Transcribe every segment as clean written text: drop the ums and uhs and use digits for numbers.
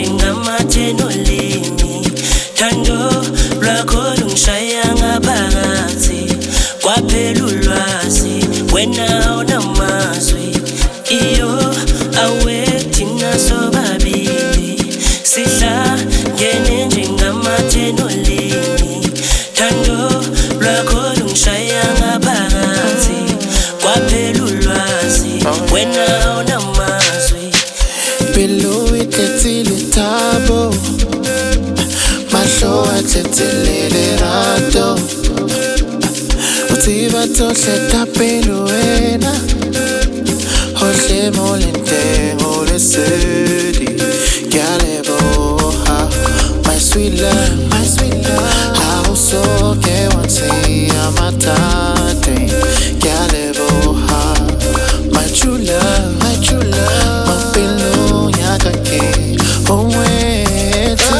njengamathenolimi thando lwakho lungishaya ngaphakathi kwaphela ulwazi wena unamazwi iyo awethina sobabili sihlangene njengamathenolimi thando lwakho lungishaya ngaphakathi kwaphela ulwazi wena unamazwi below itetsile tabo mahlo atsetselele rato uthi bathohle pelo wena hohle molentengo lesedi kyaleboha my sweet love hausoke wansi amatate kyaleboha my true love mapelo nyakake omweti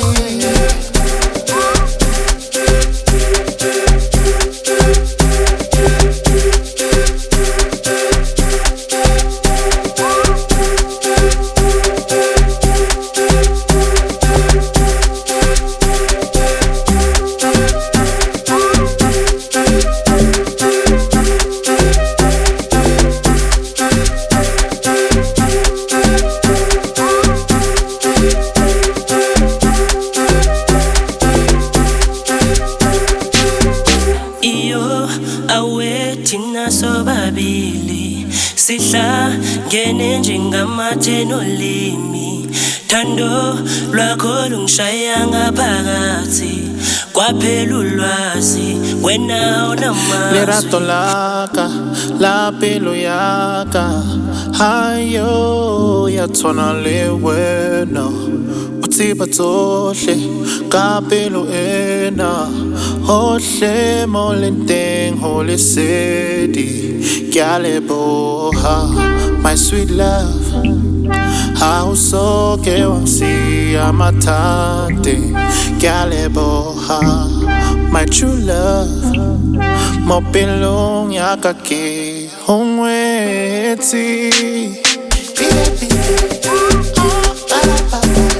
awethina sobabili sihlangene njengamathenolimi thando lwakho lungishaya ngaphakathi kwaphela ulwazi wena unamazwi lerato laka la pelo yaka hayo yathona le wena uthi batsohle ka pelo ena hohle molentengo lesedi kyaleboha my sweet love hausoke wansi amatate kyaleboha my true love mopelo nyakake omweti